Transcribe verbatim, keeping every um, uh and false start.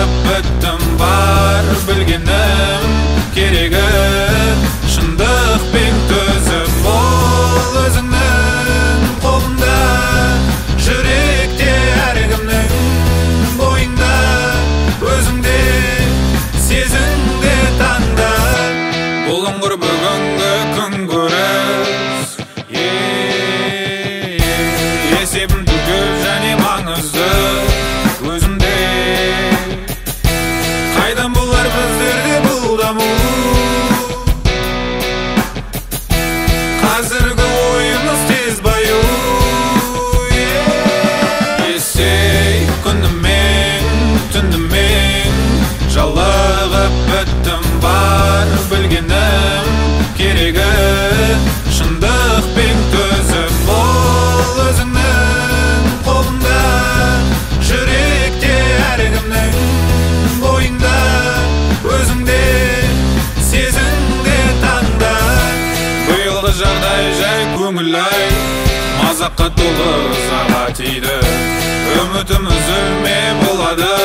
жалығып біттім, бар білгенім керегі шындық пен төзім. Ол өзіңнің қолында, жүректе әркімнің бойында, өзіңде сезіңде таңда. Бұлыңғыр бүгінгі күн көріс, есебім түгел және маңызды өзімде. Қайдан болар біздерде бұл даму, қазіргі ойымыз тез баю. Есей күнімен, түнімен жалығып біттім, бар білгенім керегі шындық пен төзім. Ол өзіңнің қолында, жүректе әркімнің бойында, өзіңде сезіңде таңда. Биылғы жағдай жай көңіл-ай, мазаққа толы ызаға тиді. Үмітім үзілме болады,